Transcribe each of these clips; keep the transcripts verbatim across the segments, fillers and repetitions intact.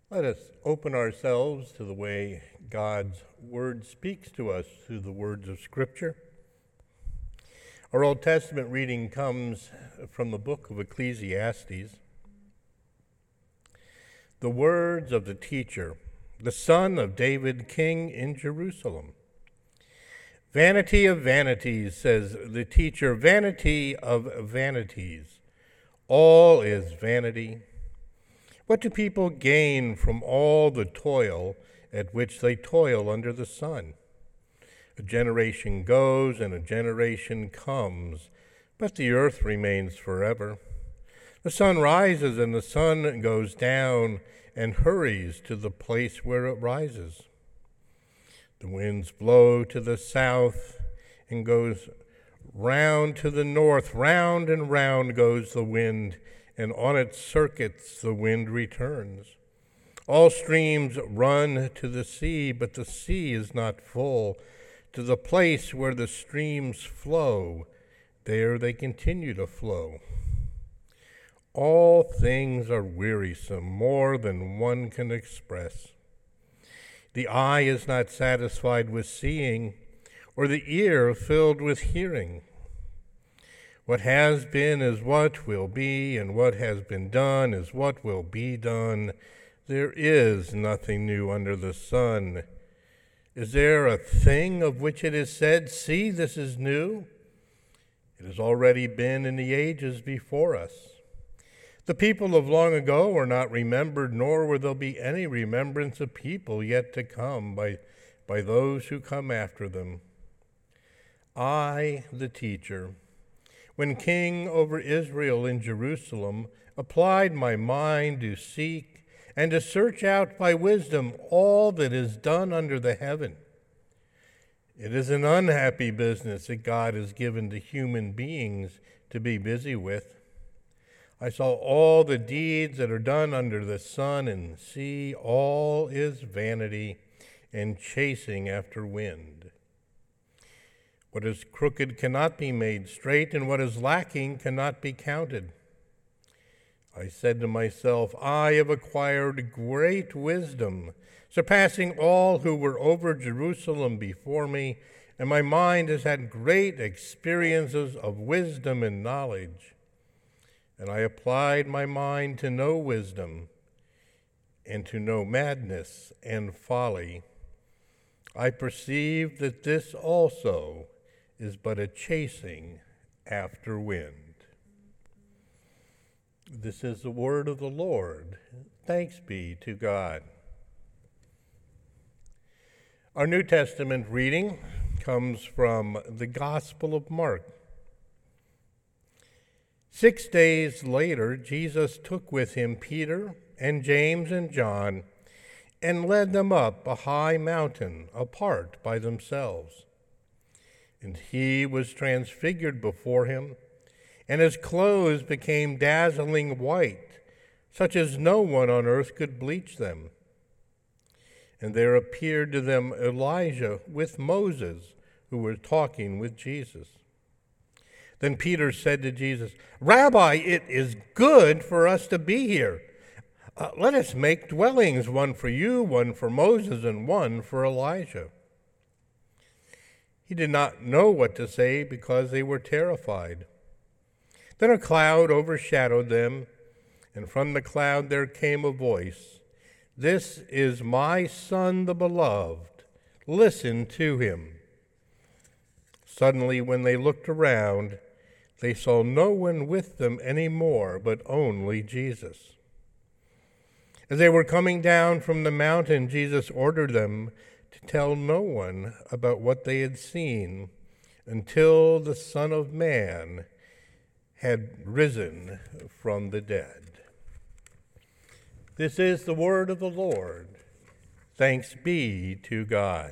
Let us open ourselves to the way God's Word speaks to us through the words of Scripture. Our Old Testament reading comes from the book of Ecclesiastes. The words of the teacher, the son of David, king in Jerusalem. Vanity of vanities, says the teacher, vanity of vanities. All is vanity. What do people gain from all the toil at which they toil under the sun? A generation goes and a generation comes, but the earth remains forever. The sun rises and the sun goes down and hurries to the place where it rises. The winds blow to the south and goes round to the north. Round and round goes the wind, and on its circuits the wind returns. All streams run to the sea, but the sea is not full. To the place where the streams flow, there they continue to flow. All things are wearisome, more than one can express. The eye is not satisfied with seeing, or the ear filled with hearing. What has been is what will be, and what has been done is what will be done. There is nothing new under the sun. Is there a thing of which it is said, "See, this is new"? It has already been in the ages before us. The people of long ago are not remembered, nor will there be any remembrance of people yet to come by, by those who come after them. I, the teacher, when king over Israel in Jerusalem, applied my mind to seek and to search out by wisdom all that is done under the heaven. It is an unhappy business that God has given to human beings to be busy with. I saw all the deeds that are done under the sun, and see, all is vanity and chasing after wind. What is crooked cannot be made straight, and what is lacking cannot be counted. I said to myself, I have acquired great wisdom, surpassing all who were over Jerusalem before me, and my mind has had great experiences of wisdom and knowledge. And I applied my mind to know wisdom and to know madness and folly. I perceived that this also is but a chasing after wind. This is the word of the Lord. Thanks be to God. Our New Testament reading comes from the Gospel of Mark. Six days later, Jesus took with him Peter and James and John and led them up a high mountain apart by themselves. And he was transfigured before him, and his clothes became dazzling white, such as no one on earth could bleach them. And there appeared to them Elijah with Moses, who were talking with Jesus. Then Peter said to Jesus, Rabbi, it is good for us to be here. Uh, let us make dwellings, one for you, one for Moses, and one for Elijah. He did not know what to say because they were terrified. Then a cloud overshadowed them, and from the cloud there came a voice, This is my Son, the beloved. Listen to him. Suddenly, when they looked around, they saw no one with them any more, but only Jesus. As they were coming down from the mountain, Jesus ordered them to tell no one about what they had seen until the Son of Man had risen from the dead. This is the word of the Lord. Thanks be to God.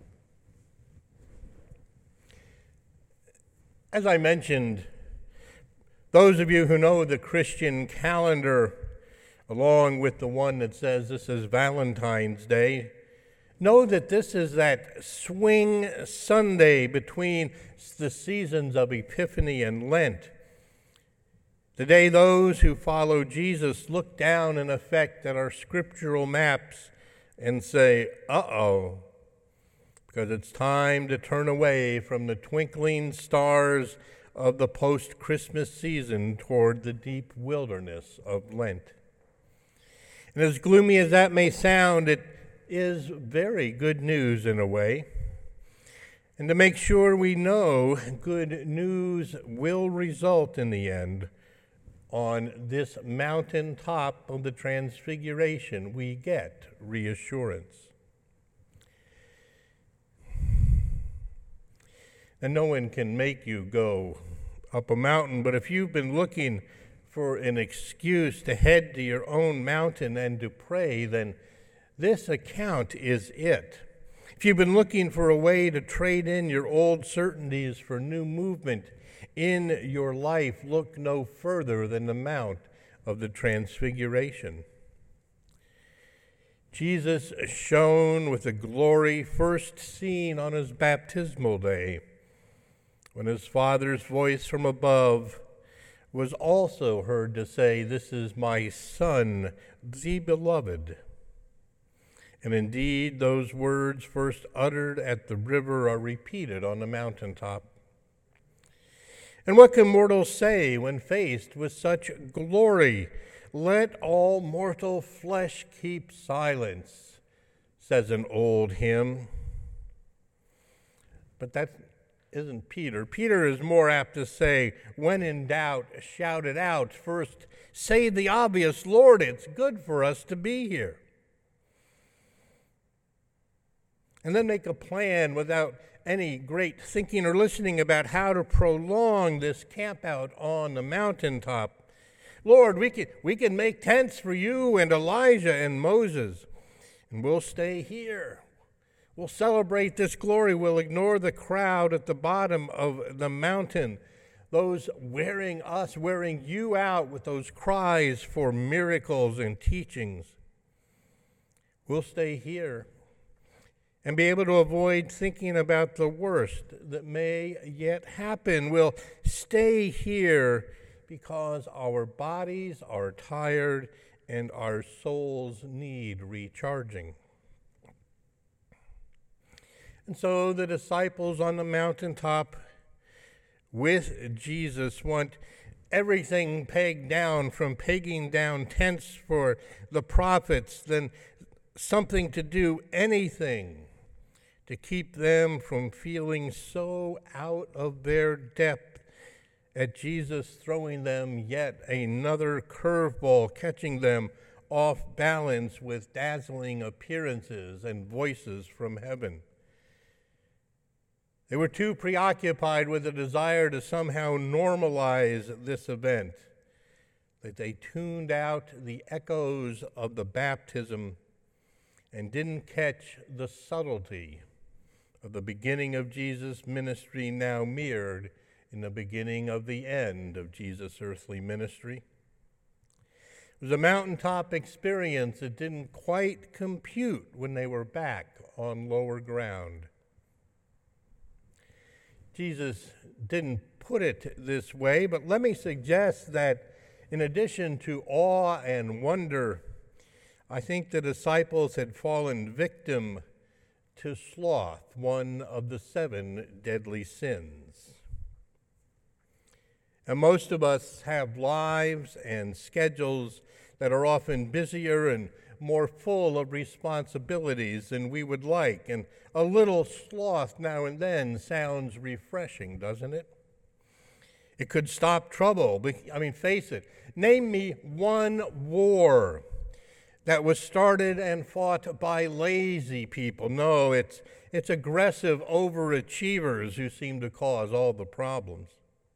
As I mentioned, those of you who know the Christian calendar, along with the one that says this is Valentine's Day, know that this is that swing Sunday between the seasons of Epiphany and Lent. The day those who follow Jesus look down in effect at our scriptural maps and say, uh-oh, because it's time to turn away from the twinkling stars of the post-Christmas season toward the deep wilderness of Lent. And as gloomy as that may sound, it is very good news in a way. And to make sure we know good news will result in the end, on this mountaintop of the Transfiguration, we get reassurance. And no one can make you go up a mountain, but if you've been looking for an excuse to head to your own mountain and to pray, then this account is it. If you've been looking for a way to trade in your old certainties for new movement in your life, look no further than the Mount of the Transfiguration. Jesus shone with a glory first seen on his baptismal day, when his Father's voice from above was also heard to say, "This is my Son, the beloved." And indeed, those words first uttered at the river are repeated on the mountaintop. And what can mortals say when faced with such glory? "Let all mortal flesh keep silence," says an old hymn. But that isn't Peter. Peter is more apt to say, "When in doubt, shout it out. First, say the obvious, Lord, it's good for us to be here." And then make a plan without any great thinking or listening about how to prolong this camp out on the mountaintop. "Lord, we can, we can make tents for you and Elijah and Moses, and we'll stay here. We'll celebrate this glory. We'll ignore the crowd at the bottom of the mountain, those wearing us, wearing you out with those cries for miracles and teachings. We'll stay here and be able to avoid thinking about the worst that may yet happen. We'll stay here because our bodies are tired and our souls need recharging." And so the disciples on the mountaintop with Jesus want everything pegged down, from pegging down tents for the prophets, then something to do, anything to keep them from feeling so out of their depth at Jesus throwing them yet another curveball, catching them off balance with dazzling appearances and voices from heaven. They were too preoccupied with a desire to somehow normalize this event that they tuned out the echoes of the baptism and didn't catch the subtlety of the beginning of Jesus' ministry, now mirrored in the beginning of the end of Jesus' earthly ministry. It was a mountaintop experience that didn't quite compute when they were back on lower ground. Jesus didn't put it this way, but let me suggest that in addition to awe and wonder, I think the disciples had fallen victim to sloth, one of the seven deadly sins. And most of us have lives and schedules that are often busier and more full of responsibilities than we would like, and a little sloth now and then sounds refreshing, doesn't it? It could stop trouble. I mean, face it. Name me one war that was started and fought by lazy people. No, it's, it's aggressive overachievers who seem to cause all the problems.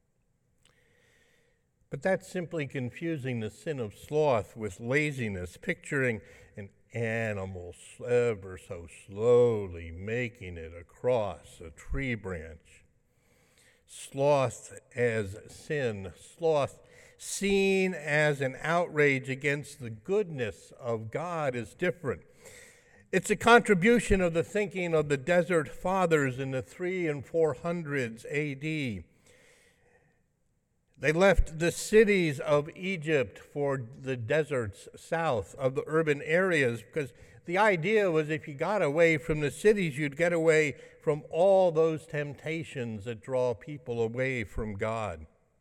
But that's simply confusing the sin of sloth with laziness, picturing an animal ever so slowly making it across a tree branch. Sloth as sin, sloth seen as an outrage against the goodness of God is different. It's a contribution of the thinking of the desert fathers in the three and four hundreds A D. They left the cities of Egypt for the deserts south of the urban areas, because the idea was if you got away from the cities, you'd get away from all those temptations that draw people away from God.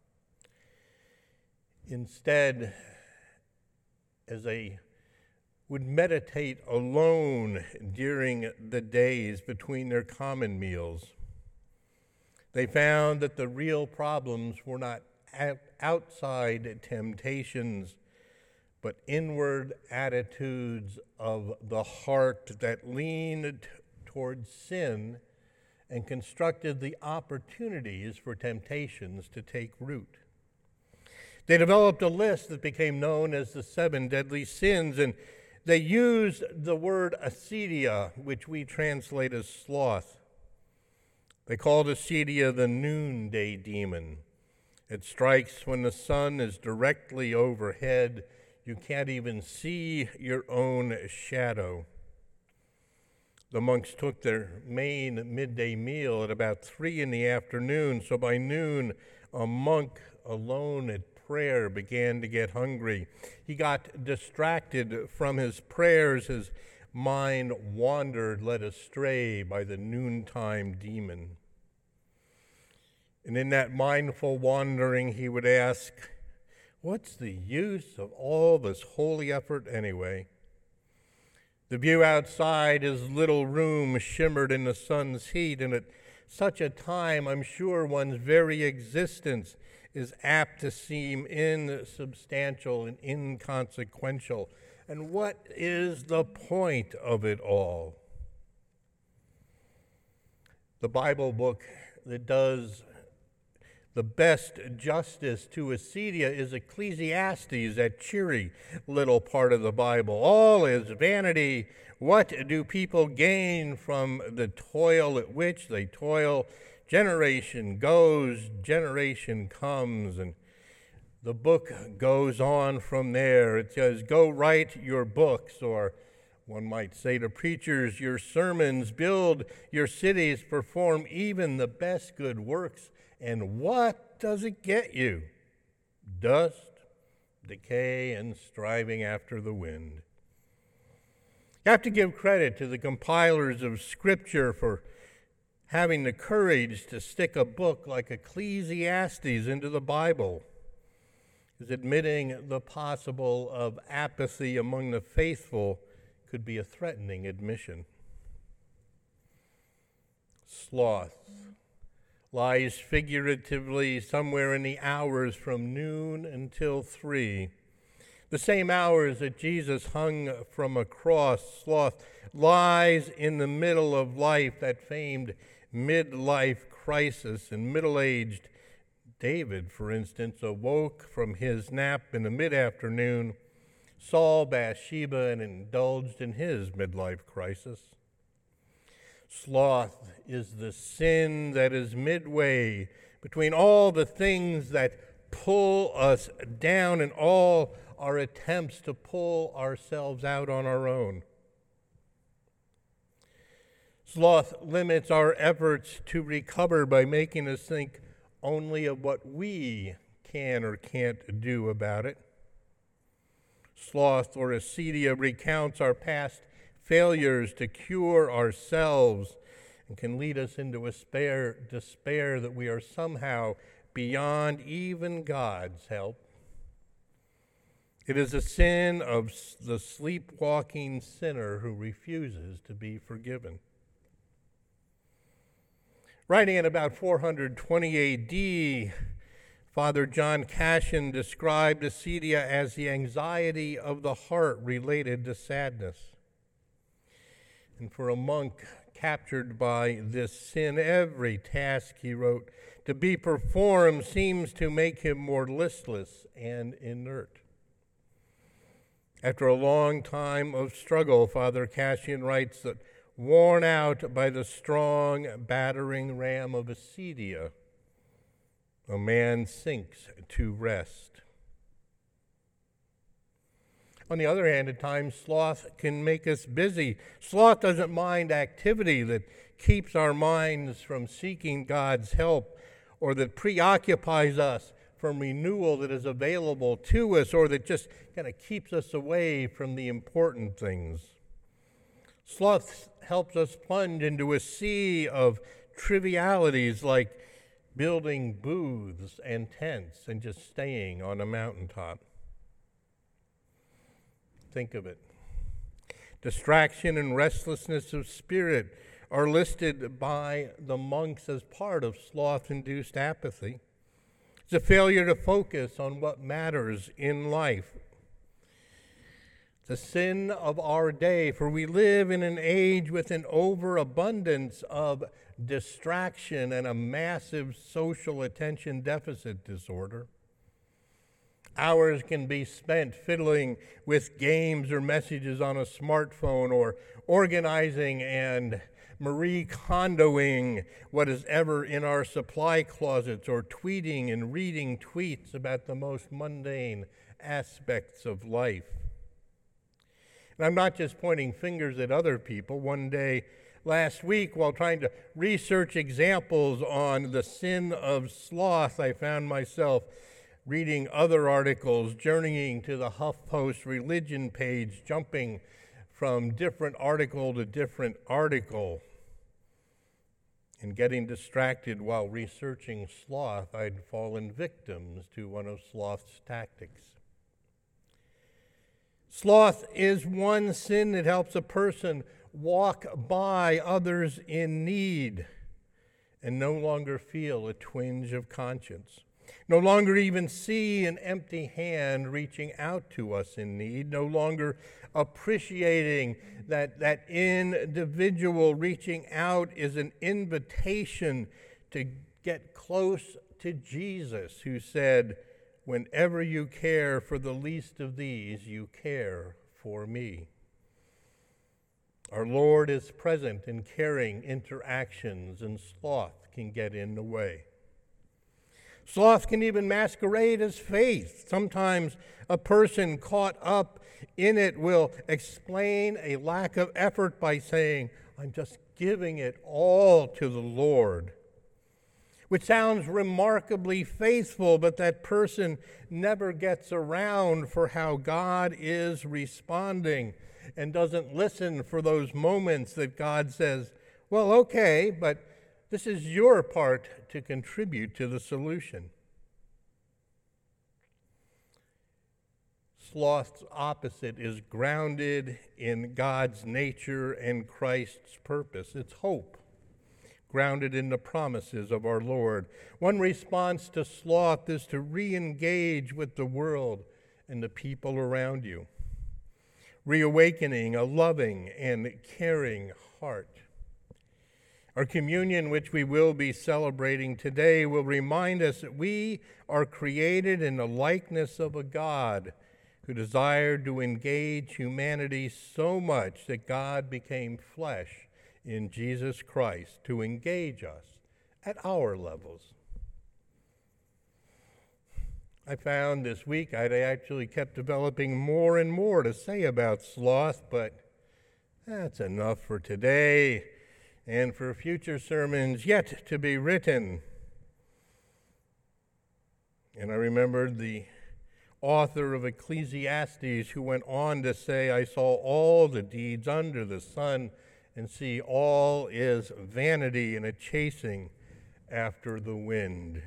Instead, as they would meditate alone during the days between their common meals, they found that the real problems were not outside temptations, but inward attitudes of the heart that leaned towards sin and constructed the opportunities for temptations to take root. They developed a list that became known as the seven deadly sins, and they used the word acedia, which we translate as sloth. They called acedia the noonday demon. It strikes when the sun is directly overhead. You can't even see your own shadow. The monks took their main midday meal at about three in the afternoon, so by noon, a monk alone at prayer began to get hungry. He got distracted from his prayers. His mind wandered, led astray by the noontime demon. And in that mindful wandering, he would ask, what's the use of all this holy effort anyway? The view outside his little room shimmered in the sun's heat, and at such a time, I'm sure one's very existence is apt to seem insubstantial and inconsequential. And what is the point of it all? The Bible book that does the best justice to acedia is Ecclesiastes, that cheery little part of the Bible. All is vanity. What do people gain from the toil at which they toil? Generation goes, generation comes, and the book goes on from there. It says, go write your books, or one might say to preachers, your sermons, build your cities, perform even the best good works. And what does it get you? Dust, decay, and striving after the wind. You have to give credit to the compilers of Scripture for having the courage to stick a book like Ecclesiastes into the Bible, is admitting the possible of apathy among the faithful could be a threatening admission. Sloth lies figuratively somewhere in the hours from noon until three. The same hours that Jesus hung from a cross. Sloth lies in the middle of life, that famed midlife crisis. And middle-aged David, for instance, awoke from his nap in the mid-afternoon, saw Bathsheba, and indulged in his midlife crisis. Sloth is the sin that is midway between all the things that pull us down and all our attempts to pull ourselves out on our own. Sloth limits our efforts to recover by making us think only of what we can or can't do about it. Sloth or acedia recounts our past failures to cure ourselves and can lead us into despair, despair that we are somehow beyond even God's help. It is a sin of the sleepwalking sinner who refuses to be forgiven. Writing in about four hundred twenty A D, Father John Cassian described acedia as the anxiety of the heart related to sadness. And for a monk captured by this sin, every task, he wrote, to be performed seems to make him more listless and inert. After a long time of struggle, Father Cassian writes that, worn out by the strong battering ram of acedia, a man sinks to rest. On the other hand, at times, sloth can make us busy. Sloth doesn't mind activity that keeps our minds from seeking God's help or that preoccupies us from from renewal that is available to us or that just kind of keeps us away from the important things. Sloth helps us plunge into a sea of trivialities like building booths and tents and just staying on a mountaintop. Think of it. Distraction and restlessness of spirit are listed by the monks as part of sloth-induced apathy. It's a failure to focus on what matters in life. The sin of our day, for we live in an age with an overabundance of distraction and a massive social attention deficit disorder. Hours can be spent fiddling with games or messages on a smartphone or organizing and Marie Kondoing what is ever in our supply closets or tweeting and reading tweets about the most mundane aspects of life. And I'm not just pointing fingers at other people. One day last week, while trying to research examples on the sin of sloth, I found myself reading other articles, journeying to the HuffPost religion page, jumping from different article to different article, and getting distracted while researching sloth. I'd fallen victims to one of sloth's tactics. Sloth is one sin that helps a person walk by others in need and no longer feel a twinge of conscience. No longer even see an empty hand reaching out to us in need, no longer appreciating that that individual reaching out is an invitation to get close to Jesus, who said, "Whenever you care for the least of these, you care for me." Our Lord is present in caring interactions, and sloth can get in the way. Sloth can even masquerade as faith. Sometimes a person caught up in it will explain a lack of effort by saying, "I'm just giving it all to the Lord," which sounds remarkably faithful, but that person never gets around for how God is responding and doesn't listen for those moments that God says, "Well, okay, but this is your part to contribute to the solution." Sloth's opposite is grounded in God's nature and Christ's purpose. It's hope, grounded in the promises of our Lord. One response to sloth is to re-engage with the world and the people around you, reawakening a loving and caring heart. Our communion, which we will be celebrating today, will remind us that we are created in the likeness of a God who desired to engage humanity so much that God became flesh in Jesus Christ to engage us at our levels. I found this week I actually kept developing more and more to say about sloth, but that's enough for today and for future sermons yet to be written. And I remembered the author of Ecclesiastes who went on to say, "I saw all the deeds under the sun, and see all is vanity and a chasing after the wind."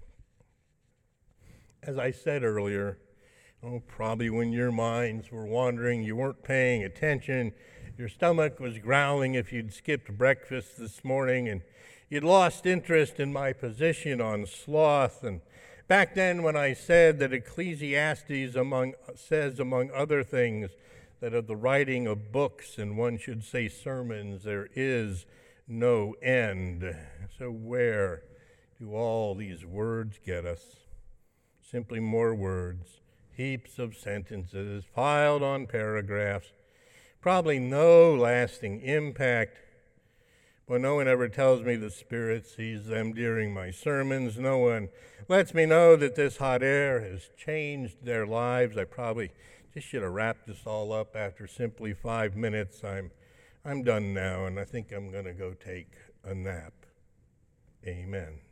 As I said earlier, oh, probably when your minds were wandering, you weren't paying attention, your stomach was growling if you'd skipped breakfast this morning, and you'd lost interest in my position on sloth. And back then when I said that Ecclesiastes among, says, among other things, that of the writing of books, and one should say sermons, there is no end. So where do all these words get us? Simply more words, heaps of sentences piled on paragraphs, probably no lasting impact. But no one ever tells me the Spirit sees them during my sermons. No one lets me know that this hot air has changed their lives. I probably just should have wrapped this all up after simply five minutes. I'm, I'm done now, and I think I'm going to go take a nap. Amen.